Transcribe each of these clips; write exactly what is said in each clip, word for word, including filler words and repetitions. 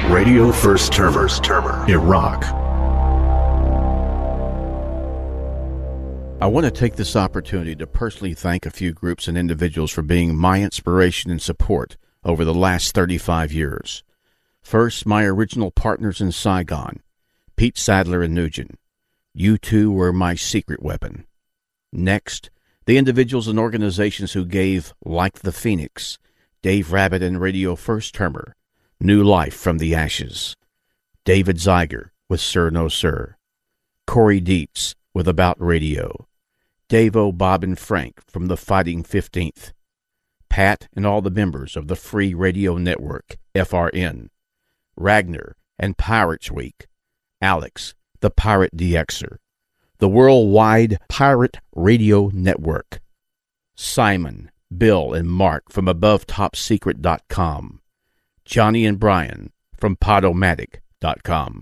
Radio First Termer, Iraq. I want to take this opportunity to personally thank a few groups and individuals for being my inspiration and support over the last thirty-five years. First, my original partners in Saigon, Pete Sadler and Nugent. You two were my secret weapon. Next, the individuals and organizations who gave, like the Phoenix, Dave Rabbit and Radio First Termer, new life from the ashes. David Zeiger with Sir No Sir. Corey Dietz with About Radio. Davo, Bob, and Frank from the Fighting fifteenth. Pat and all the members of the Free Radio Network, F R N. Ragnar and Pirates Week. Alex, the Pirate D Xer. The Worldwide Pirate Radio Network. Simon, Bill, and Mark from Above Top Secret dot com. Johnny and Brian from Podomatic dot com.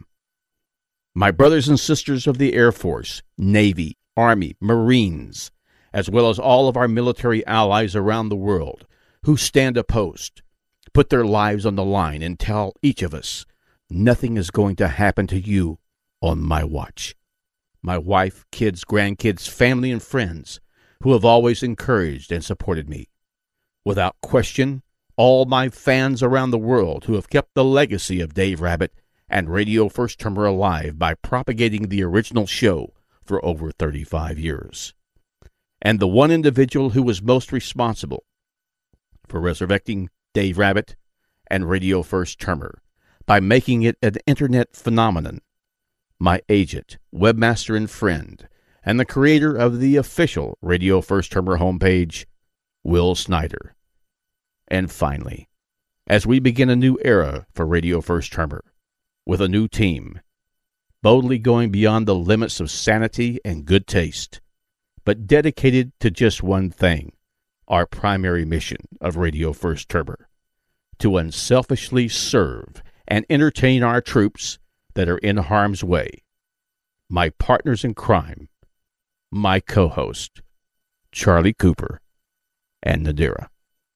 My brothers and sisters of the Air Force, Navy, Army, Marines, as well as all of our military allies around the world who stand opposed, put their lives on the line, and tell each of us, nothing is going to happen to you on my watch. My wife, kids, grandkids, family, and friends who have always encouraged and supported me. Without question, all my fans around the world who have kept the legacy of Dave Rabbit and Radio First Termer alive by propagating the original show for over thirty-five years. And the one individual who was most responsible for resurrecting Dave Rabbit and Radio First Termer by making it an internet phenomenon, my agent, webmaster, and friend, and the creator of the official Radio First Termer homepage, Will Snyder. And finally, as we begin a new era for Radio First Termer, with a new team, boldly going beyond the limits of sanity and good taste, but dedicated to just one thing, our primary mission of Radio First Termer, to unselfishly serve and entertain our troops that are in harm's way. My partners in crime, my co-host, Charlie Cooper and Nadira.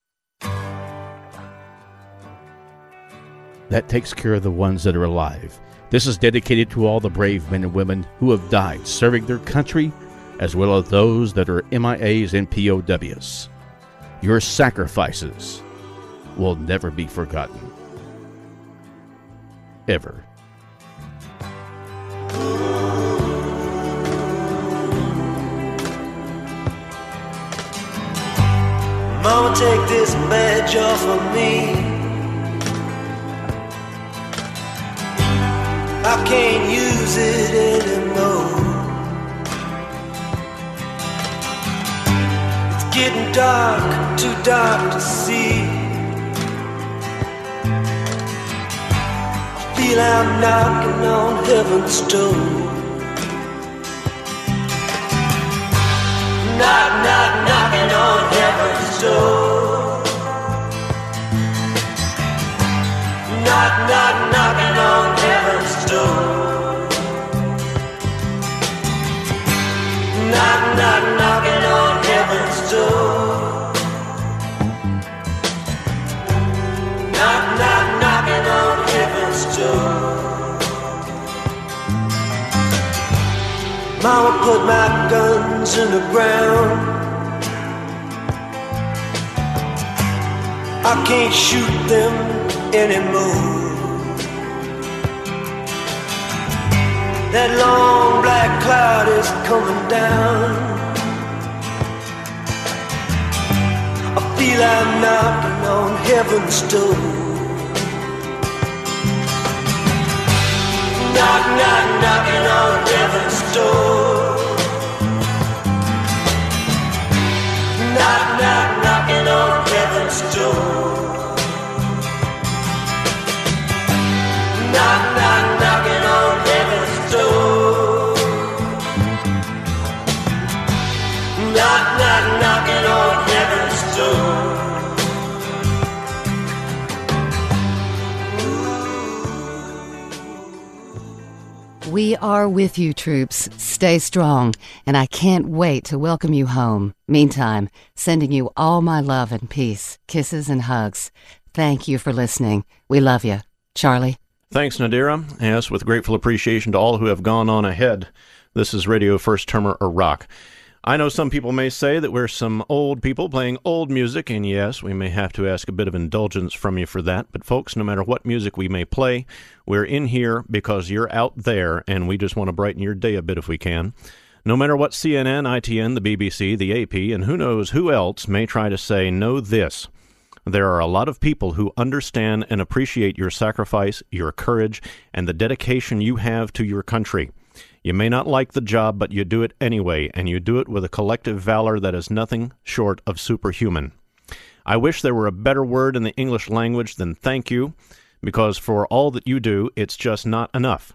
That takes care of the ones that are alive. This is dedicated to all the brave men and women who have died serving their country, as well as those that are M I As and P O Ws. Your sacrifices will never be forgotten. Ever. Mama, take this badge off of me. I can't use it anymore. It's getting dark, too dark to see. I feel I'm knocking on heaven's door. Knock, knock, knocking on heaven's door. Knock, knock, knocking on heaven's door. Knock, knock, knocking on heaven's door. Knock, knock, knocking on heaven's door. Mama put my guns in the ground. I can't shoot them anymore. That long black cloud is coming down. I feel I'm knocking on heaven's door. Knock, knock, knocking on heaven's door. Knock, knock, knocking on heaven's door. Knock, knock, knocking on heaven's door. Knock, knock, knocking on heaven's door. We are with you, troops. Stay strong, and I can't wait to welcome you home. Meantime, sending you all my love and peace, kisses and hugs. Thank you for listening. We love you. Charlie? Thanks, Nadira. Yes, with grateful appreciation to all who have gone on ahead. This is Radio First Termer Iraq. I know some people may say that we're some old people playing old music, and yes, we may have to ask a bit of indulgence from you for that, but folks, no matter what music we may play, we're in here because you're out there, and we just want to brighten your day a bit if we can. No matter what C N N, I T N, the B B C, the A P, and who knows who else may try to say, know this. There are a lot of people who understand and appreciate your sacrifice, your courage, and the dedication you have to your country. You may not like the job, but you do it anyway, and you do it with a collective valor that is nothing short of superhuman. I wish there were a better word in the English language than thank you, because for all that you do, it's just not enough.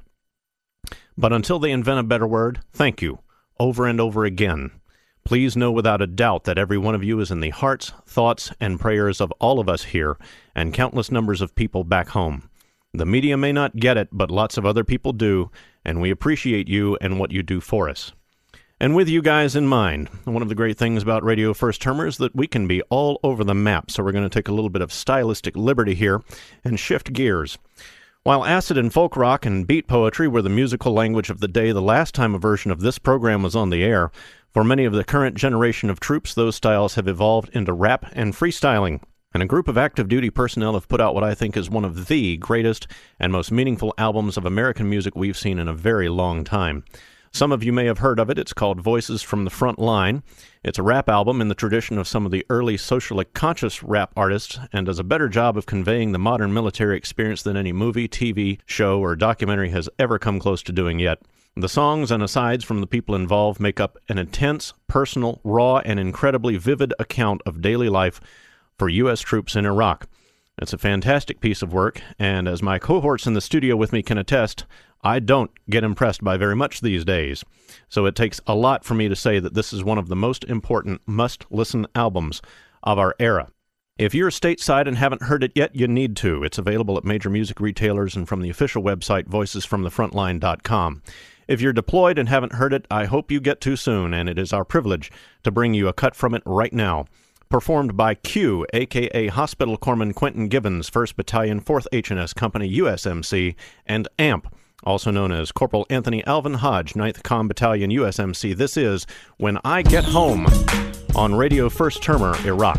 But until they invent a better word, thank you, over and over again. Please know without a doubt that every one of you is in the hearts, thoughts, and prayers of all of us here, and countless numbers of people back home. The media may not get it, but lots of other people do, and we appreciate you and what you do for us. And with you guys in mind, one of the great things about Radio First Termer is that we can be all over the map, so we're going to take a little bit of stylistic liberty here and shift gears. While acid and folk rock and beat poetry were the musical language of the day the last time a version of this program was on the air, for many of the current generation of troops, those styles have evolved into rap and freestyling. And a group of active duty personnel have put out what I think is one of the greatest and most meaningful albums of American music we've seen in a very long time. Some of you may have heard of it. It's called Voices from the Front Line. It's a rap album in the tradition of some of the early socially conscious rap artists and does a better job of conveying the modern military experience than any movie, T V show, or documentary has ever come close to doing yet. The songs and asides from the people involved make up an intense, personal, raw, and incredibly vivid account of daily life for U S troops in Iraq. It's a fantastic piece of work, and as my cohorts in the studio with me can attest, I don't get impressed by very much these days. So it takes a lot for me to say that this is one of the most important must-listen albums of our era. If you're stateside and haven't heard it yet, you need to. It's available at major music retailers and from the official website, voices from the frontline dot com. If you're deployed and haven't heard it, I hope you get to soon, and it is our privilege to bring you a cut from it right now. Performed by Q, a k a. Hospital Corpsman Quentin Givens, first Battalion, fourth H and S Company, U S M C, and A M P, also known as Corporal Anthony Alvin Hodge, ninth Com Battalion, U S M C. This is When I Get Home on Radio First Termer, Iraq.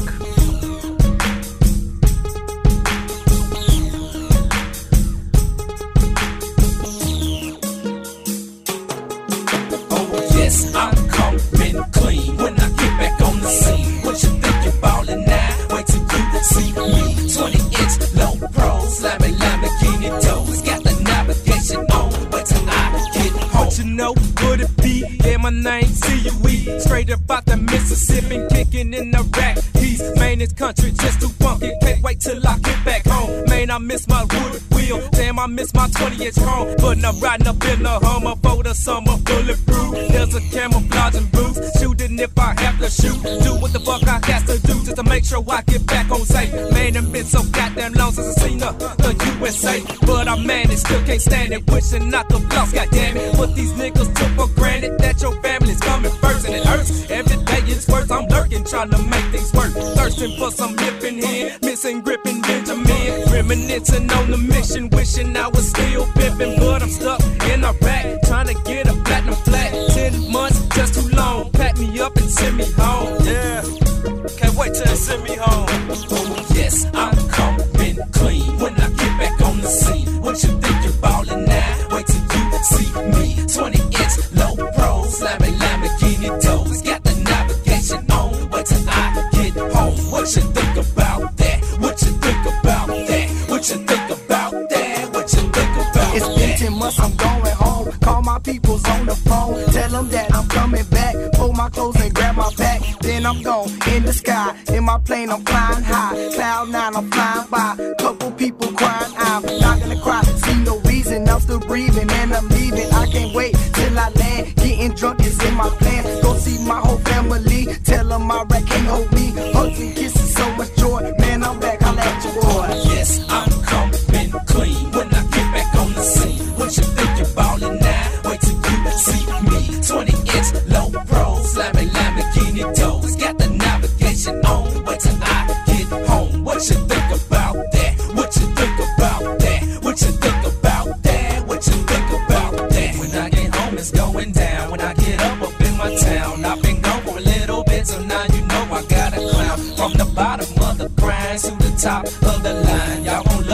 Oh, yes, I'm coming clean when I get back on the scene. What you think you're ballin' now? Wait till you see me. twenty inch low pro, slamming Lamborghini doors. Got the navigation on, wait till I get home. What you know, would it be? Yeah, my name C U E. Straight up out the Mississippi, kicking in the rack. He's man, this country just too funky. Can't wait till I get back home. Man, I miss my wood wheel. Damn, I miss my twenty inch chrome. But I'm riding up in the Hummer for the summer bulletproof. There's a camouflaging booth. Shooting if I have to shoot. Do what the fuck I got to do just to make sure I get back on safe. Man, it's been so goddamn long since I seen the, the U S A. But I managed, still can't stand it. Wishing I could floss, goddammit. But these niggas took for granted that your family's coming first. And it hurts, every day it's worse. I'm lurking, trying to make things work. Thirsting for some hip in here, missing gripping Benjamin. Reminiscing on the mission, wishing I was still pimping. But I'm stuck in Iraq, trying to get a platinum flat. Ten months, just too long. Pack me up and send me home. Yeah, can't wait till they send me home. Oh yes, I'm coming clean when I get back on the scene. What you think you're ballin' now? Wait till you see me. twenty inch low pro, slamming Lamborghini doors. Got the navigation on, wait till I get home. What you think about that? What you think about that? What you think about that? What you think about that? It's been ten months, I'm going home. Call my peoples on the phone. Tell them that I'm coming back. Pull my clothes and grab my pack. Then I'm gone in the sky. In my plane, I'm flying high. Cloud nine, I'm flying by. Couple people crying, I'm not gonna cry. See no reason, I'm still breathing and I'm leaving. I can't wait till I land. Getting drunk is in my plan. Go see my whole family. Tell them my rack can't hold me. Hugs and kisses, so much joy. Man, I'm back, I'll at you, boy. Yes, I'm coming clean when I get back on the scene. What you think you're ballin' now? Wait till you see me. twenty inch low pro, slamming Lamborghini doors. Got the navigation on, wait till I get home. What you think about that? What you think about that? What you think about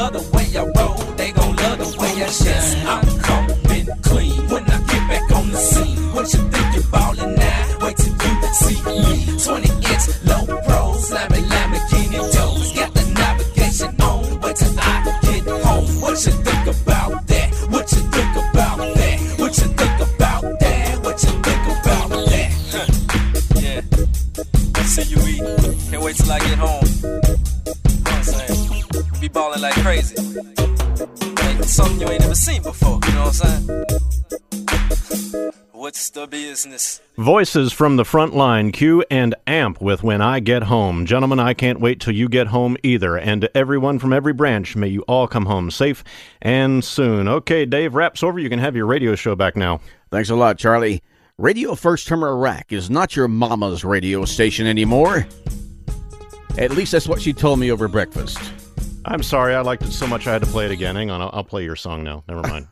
love the way I roll, they gon' love the way I shine. I'm coming clean when I get back on the scene. What you think you ballin' now? Wait till you see me. twenty inch low pro, slamming Lamborghini doors. Got the navigation on, wait till I get home. What you think about that? What you think about that? What you think about that? What you think about that? Huh. Yeah. See you eat. Can't wait till I get home. You know what I'm saying? Be ballin' like crazy. Like something you ain't never seen before. You know what I'm saying? What's the business? Voices from the front line, Q and Amp with When I Get Home. Gentlemen, I can't wait till you get home either. And to everyone from every branch, may you all come home safe and soon. Okay, Dave, wraps over. You can have your radio show back now. Thanks a lot, Charlie. Radio First Termer Iraq is not your mama's radio station anymore. At least that's what she told me over breakfast. I'm sorry, I liked it so much I had to play it again. Hang on, I'll, I'll play your song now. Never mind.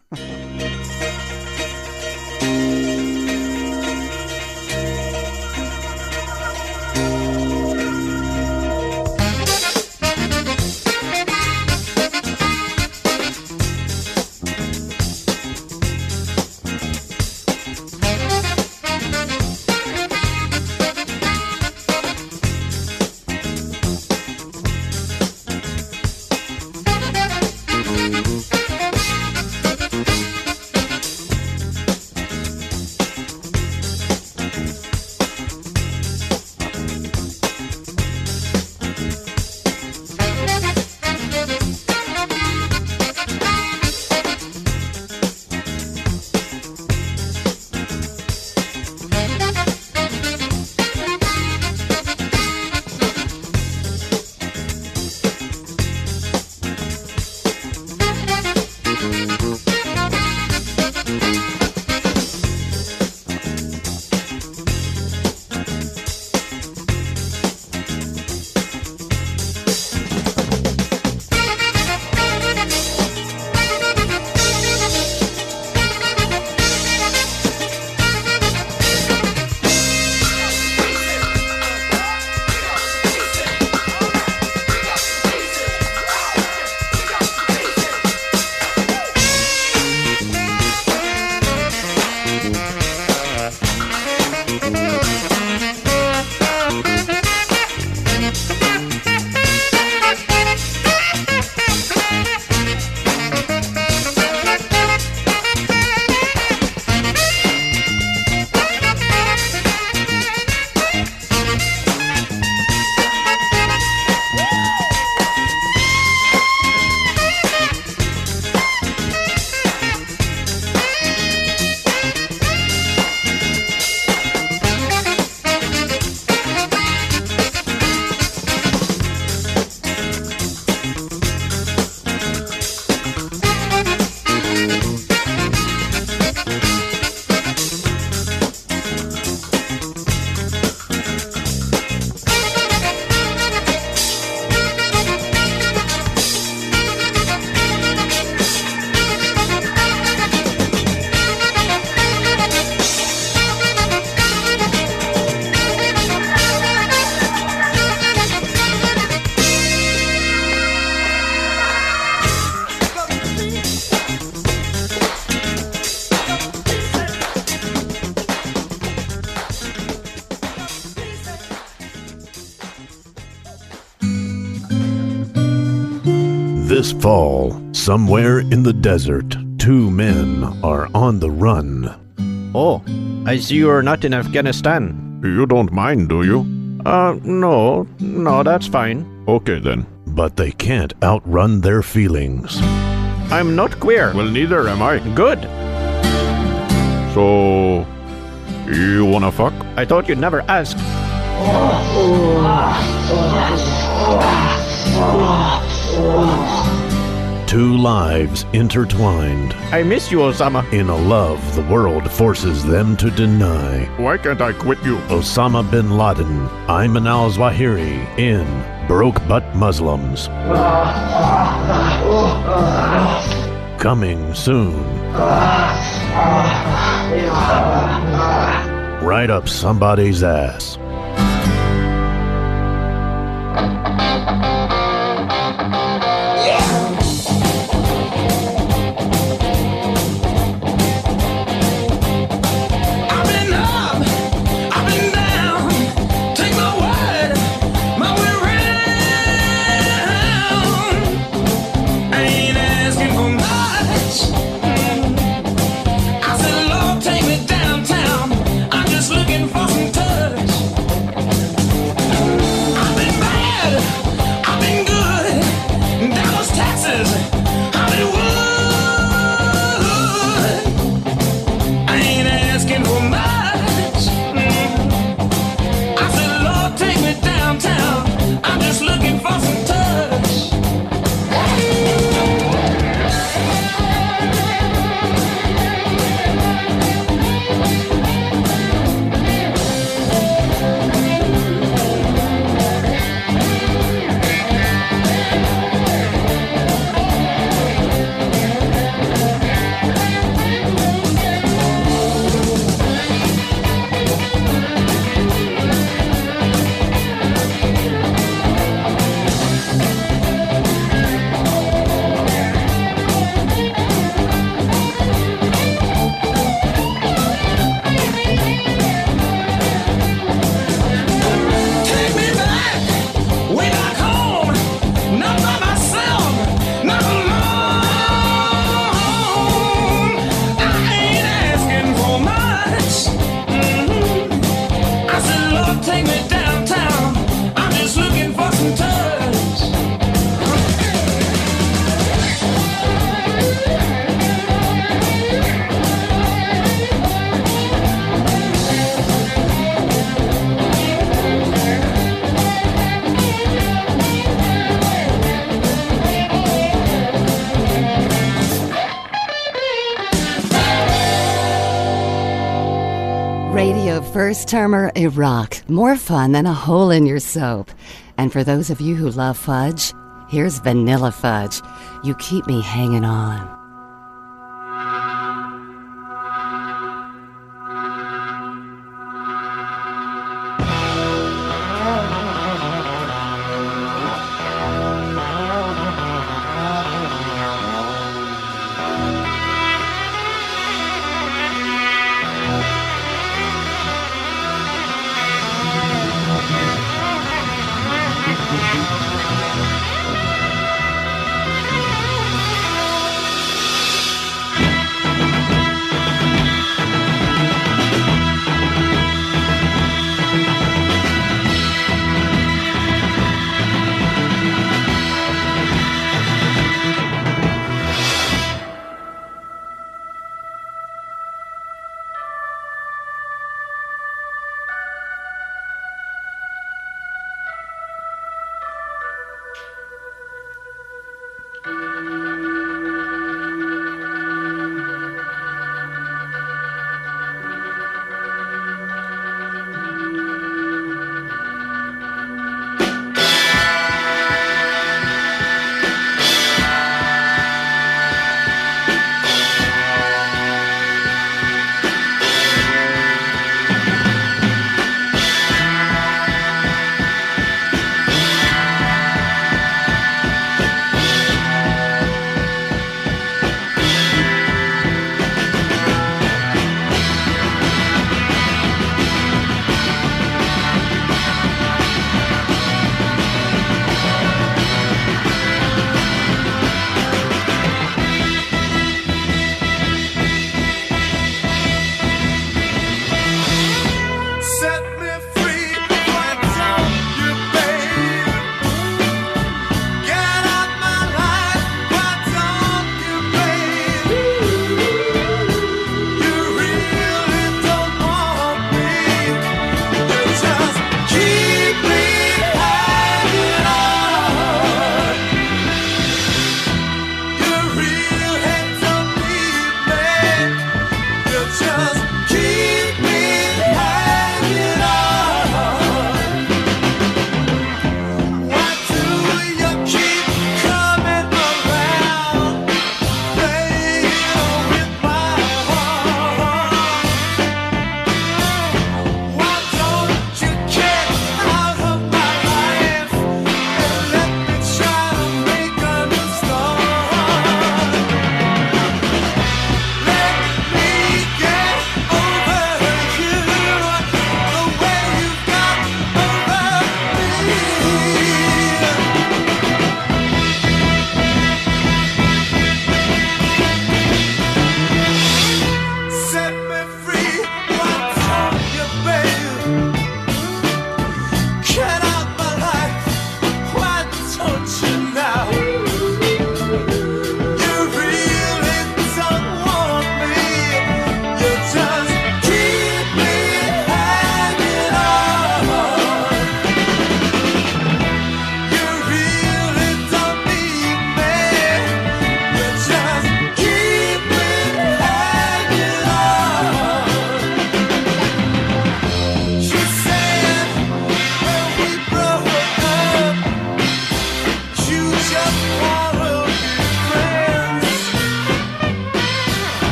This fall, somewhere in the desert, two men are on the run. Oh, I see you're not in Afghanistan. You don't mind, do you? Uh, no, no, that's fine. Okay, then. But they can't outrun their feelings. I'm not queer. Well, neither am I. Good. So, you wanna fuck? I thought you'd never ask. Two lives intertwined. I miss you, Osama. In a love the world forces them to deny. Why can't I quit you? Osama bin Laden, Ayman al-Zawahiri in Broke Butt Muslims. Coming soon. Right up somebody's ass. First Termer Iraq. More fun than a hole in your soap. And for those of you who love fudge, here's Vanilla Fudge. You keep me hanging on.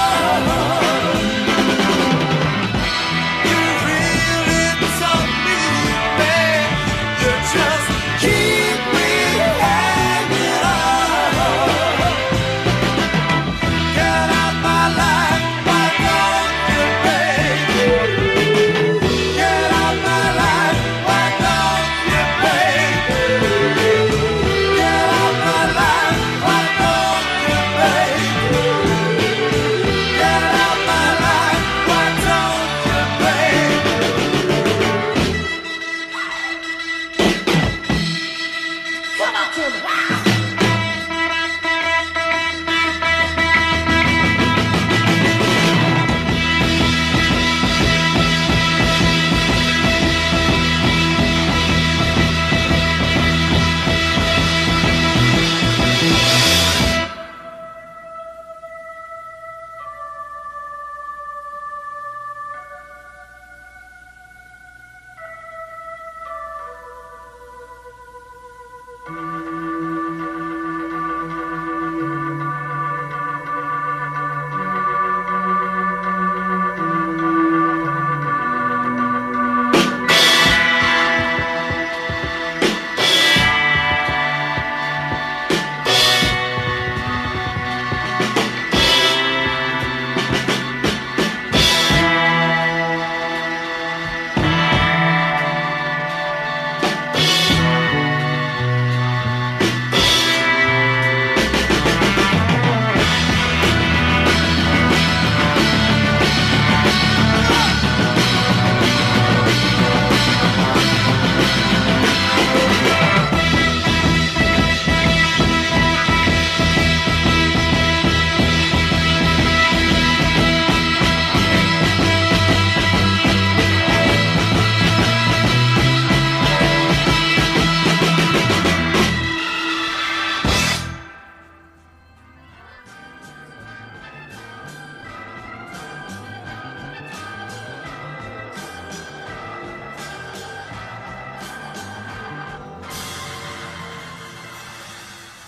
You really taught me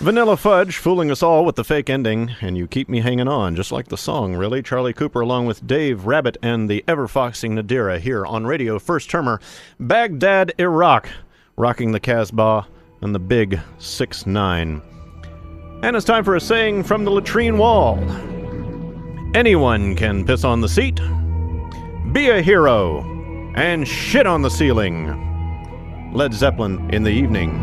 Vanilla Fudge fooling us all with the fake ending, and you keep me hanging on, just like the song, really. Charlie Cooper along with Dave Rabbit and the ever-foxing Nadira here on Radio First Termer, Baghdad, Iraq, rocking the Casbah and the big six nine. And it's time for a saying from the latrine wall. Anyone can piss on the seat, be a hero, and shit on the ceiling. Led Zeppelin in the evening.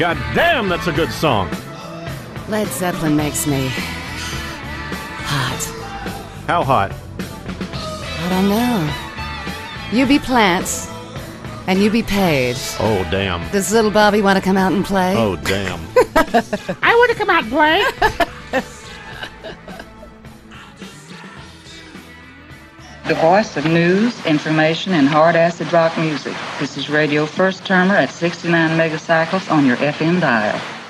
God damn, that's a good song. Led Zeppelin makes me hot. How hot? I don't know. You be plants, and you be paid. Oh, damn. Does little Bobby want to come out and play? Oh, damn. I want to come out and play. The voice of news, information, and hard acid rock music. This is Radio First Termer at sixty-nine megacycles on your F M dial.